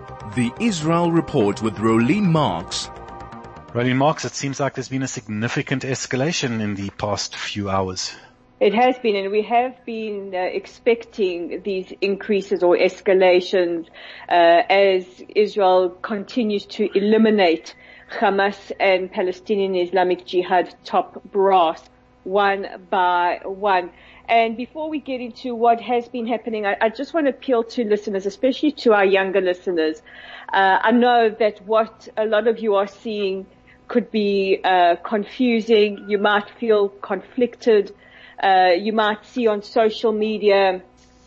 The Israel Report with Rolene Marks. Rolene Marks, it seems like there's been a significant escalation in the past few hours. It has been, and we have been expecting these increases or escalations as Israel continues to eliminate Hamas and Palestinian Islamic Jihad top brass one by one. And before we get into what has been happening, I just want to appeal to listeners, especially to our younger listeners. I know that what a lot of you are seeing could be confusing. You might feel conflicted. You might see on social media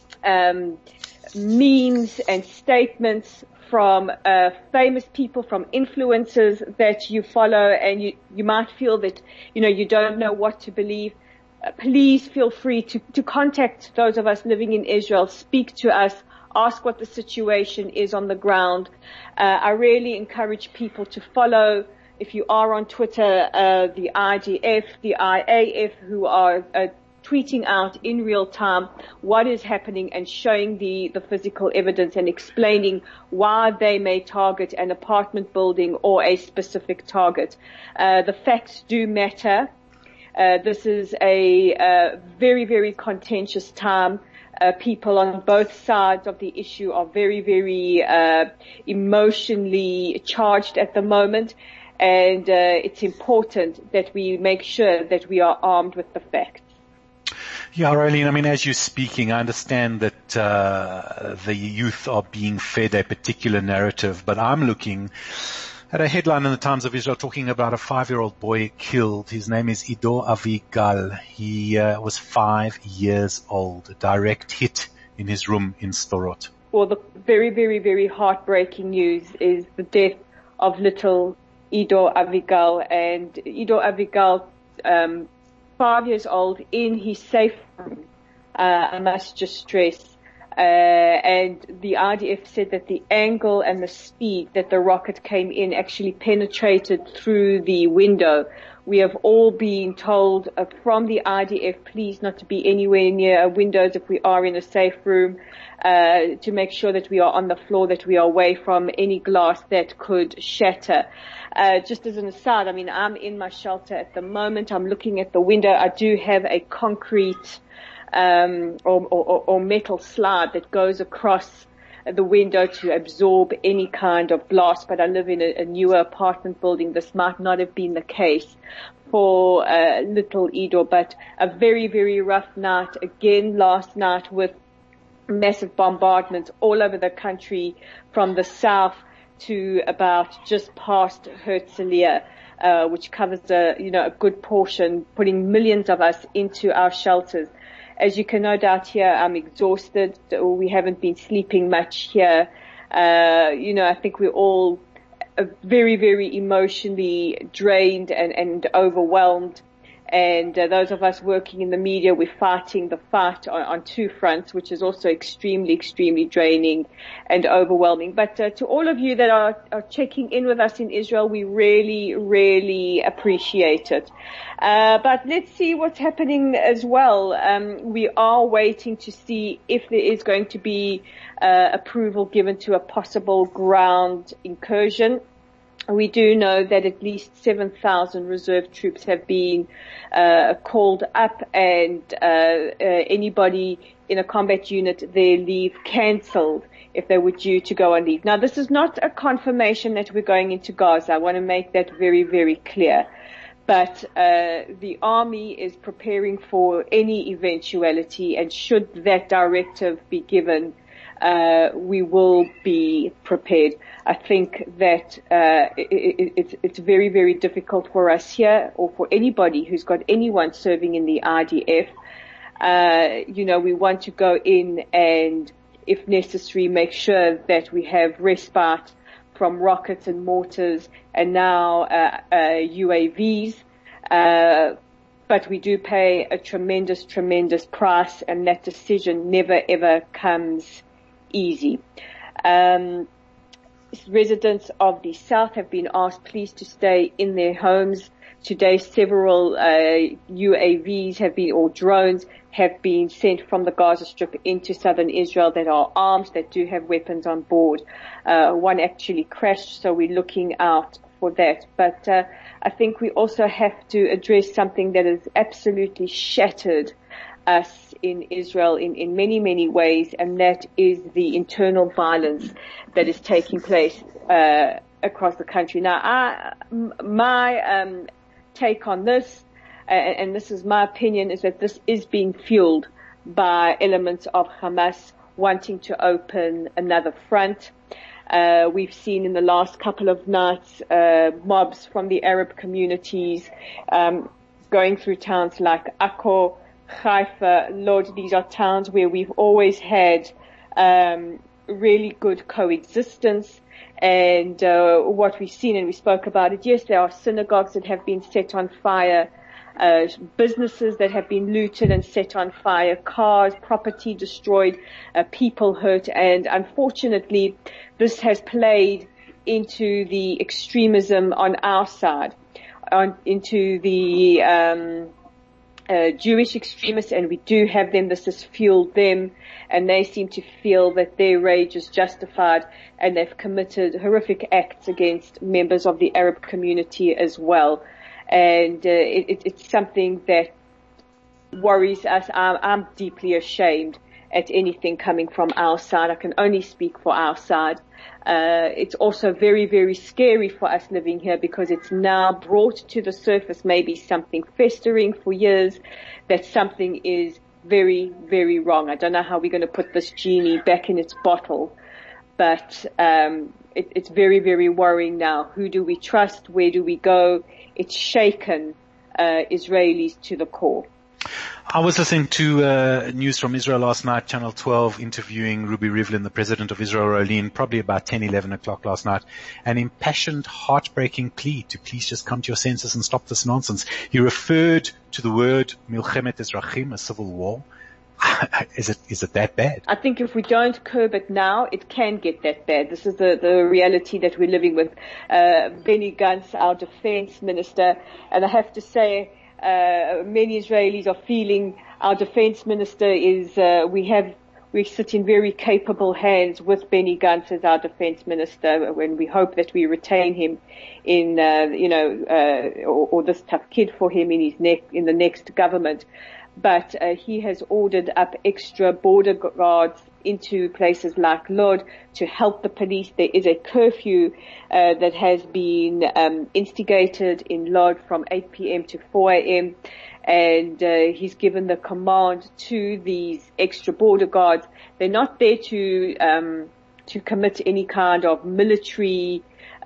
memes and statements from famous people, from influencers that you follow, and you might feel that you don't know what to believe. Please feel free to contact those of us living in Israel, speak to us, ask what the situation is on the ground. I really encourage people to follow, if you are on Twitter, the IDF, the IAF, who are tweeting out in real time what is happening and showing the physical evidence and explaining why they may target an apartment building or a specific target. The facts do matter. This is a very, very contentious time. People on both sides of the issue are very, very emotionally charged at the moment, and it's important that we make sure that we are armed with the facts. Yeah, Rolene, as you're speaking, I understand that the youth are being fed a particular narrative, but I'm looking at a headline in the Times of Israel talking about a 5-year-old boy killed. His name is Ido Avigal. He was 5 years old. A direct hit in his room in Sderot. Well, the very, very, very heartbreaking news is the death of little Ido Avigal. And Ido Avigal, 5 years old, in his safe room, I must just stress. And the IDF said that the angle and the speed that the rocket came in actually penetrated through the window. We have all been told from the IDF, please not to be anywhere near windows if we are in a safe room, to make sure that we are on the floor, that we are away from any glass that could shatter. Just as an aside, I'm in my shelter at the moment. I'm looking at the window. I do have a concrete or metal slab that goes across the window to absorb any kind of blast, but I live in a newer apartment building. This might not have been the case for little Ido, but a very, very rough night again last night with massive bombardments all over the country from the south to about just past Herzliya, which covers a good portion, putting millions of us into our shelters. As you can no doubt hear, I'm exhausted. We haven't been sleeping much here. I think we're all very, very emotionally drained and overwhelmed. And those of us working in the media, we're fighting the fight on two fronts, which is also extremely, extremely draining and overwhelming. But to all of you that are checking in with us in Israel, we really, really appreciate it. But let's see what's happening as well. We are waiting to see if there is going to be approval given to a possible ground incursion. We do know that at least 7,000 reserve troops have been called up, and anybody in a combat unit, their leave cancelled if they were due to go on leave. Now, this is not a confirmation that we're going into Gaza. I want to make that very, very clear. But the army is preparing for any eventuality, and should that directive be given, we will be prepared. I think that it's very, very difficult for us here, or for anybody who's got anyone serving in the IDF. We want to go in and, if necessary, make sure that we have respite from rockets and mortars and now UAVs. But we do pay a tremendous, tremendous price, and that decision never, ever comes easy. Residents of the south have been asked please to stay in their homes. Today, several UAVs have been, or drones, have been sent from the Gaza Strip into southern Israel that are armed, that do have weapons on board. One actually crashed, so we're looking out for that. But I think we also have to address something that has absolutely shattered us in Israel in many, many ways, and that is the internal violence that is taking place across the country. Now, my take on this, and this is my opinion, is that this is being fueled by elements of Hamas wanting to open another front. We've seen in the last couple of nights mobs from the Arab communities going through towns like Akko, Haifa, Lod. These are towns where we've always had really good coexistence. And what we've seen, and we spoke about it, yes, there are synagogues that have been set on fire, businesses that have been looted and set on fire, cars, property destroyed, people hurt, and unfortunately this has played into the extremism on our side, into the Jewish extremists, and we do have them. This has fueled them, and they seem to feel that their rage is justified, and they've committed horrific acts against members of the Arab community as well. And it's something that worries us. I'm deeply ashamed at anything coming from our side. I can only speak for our side. It's also very, very scary for us living here, because it's now brought to the surface, maybe something festering for years, that something is very, very wrong. I don't know how we're going to put this genie back in its bottle, but it's very, very worrying now. Who do we trust? Where do we go? It's shaken Israelis to the core. I was listening to news from Israel last night, Channel 12, interviewing Ruby Rivlin, the president of Israel, Rolene, probably about 10, 11 o'clock last night. An impassioned, heartbreaking plea to please just come to your senses and stop this nonsense. He referred to the word Milchemet Ezrachim, a civil war. Is it that bad? I think if we don't curb it now, it can get that bad. This is the reality that we're living with. Benny Gantz, our defense minister, and I have to say, many Israelis are feeling our defense minister is, we sit in very capable hands with Benny Gantz as our defense minister, when we hope that we retain him in, or this tough kid for him in the next government. But he has ordered up extra border guards into places like Lod to help the police. There is a curfew that has been instigated in Lod from 8 p.m. to 4 a.m. And he's given the command to these extra border guards. They're not there to commit any kind of military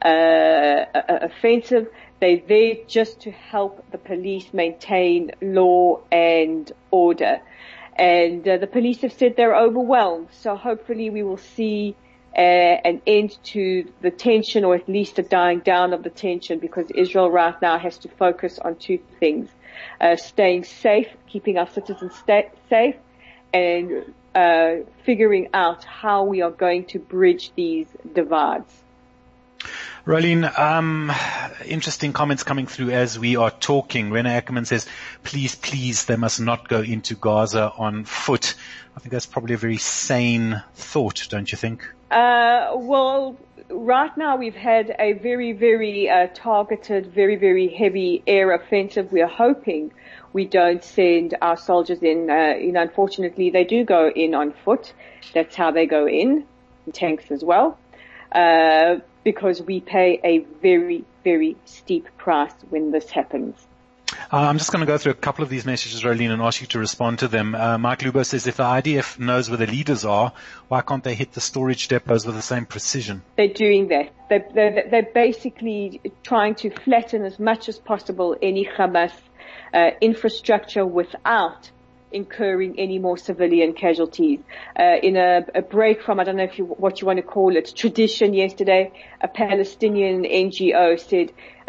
offensive. They're there just to help the police maintain law and order. And the police have said they're overwhelmed. So hopefully we will see an end to the tension, or at least a dying down of the tension, because Israel right now has to focus on two things. Staying safe, keeping our citizens safe, and figuring out how we are going to bridge these divides. Rolene, interesting comments coming through as we are talking. Rena Ackerman says, please, they must not go into Gaza on foot. I think that's probably a very sane thought, don't you think? Well, right now we've had a very, very targeted, very, very heavy air offensive. We are hoping we don't send our soldiers in. Unfortunately, they do go in on foot. That's how they go in tanks as well. Because we pay a very, very steep price when this happens. I'm just going to go through a couple of these messages, Rolene, and ask you to respond to them. Mike Lubo says, if the IDF knows where the leaders are, why can't they hit the storage depots with the same precision? They're doing that. They're basically trying to flatten as much as possible any Hamas infrastructure without incurring any more civilian casualties. In a break from, I don't know what you want to call it, tradition yesterday, a Palestinian NGO said,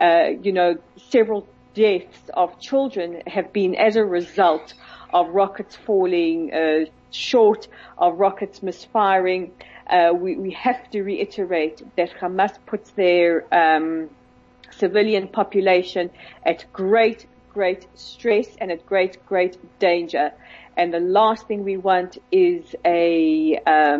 several deaths of children have been as a result of rockets falling short, of rockets misfiring. We have to reiterate that Hamas puts their civilian population at great stress and at great danger. And the last thing we want is a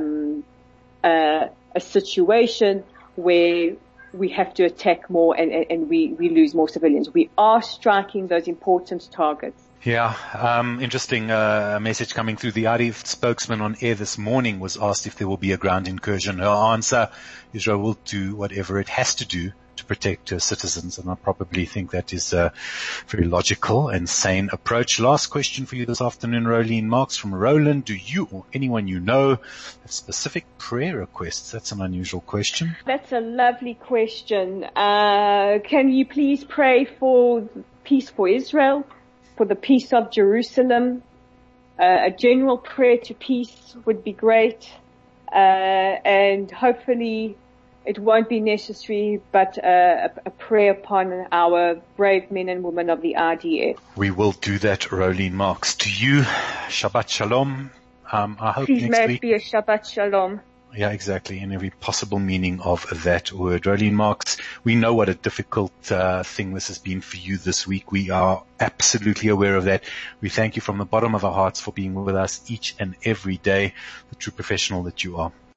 situation where we have to attack more and we lose more civilians. We are striking those important targets. Yeah, interesting message coming through. The IDF spokesman on air this morning was asked if there will be a ground incursion. Her answer, Israel will do whatever it has to do to protect her citizens, and I probably think that is a very logical and sane approach. Last question for you this afternoon, Rolene Marks from Roland. Do you or anyone you know have specific prayer requests? That's an unusual question. That's a lovely question. Can you please pray for peace for Israel, for the peace of Jerusalem? A general prayer to peace would be great, and hopefully it won't be necessary, but a prayer upon our brave men and women of the IDF. We will do that, Rolene Marks. To you, Shabbat Shalom. I hope Please next may week. it be a Shabbat Shalom. Yeah, exactly. In every possible meaning of that word. Rolene Marks, we know what a difficult thing this has been for you this week. We are absolutely aware of that. We thank you from the bottom of our hearts for being with us each and every day, the true professional that you are.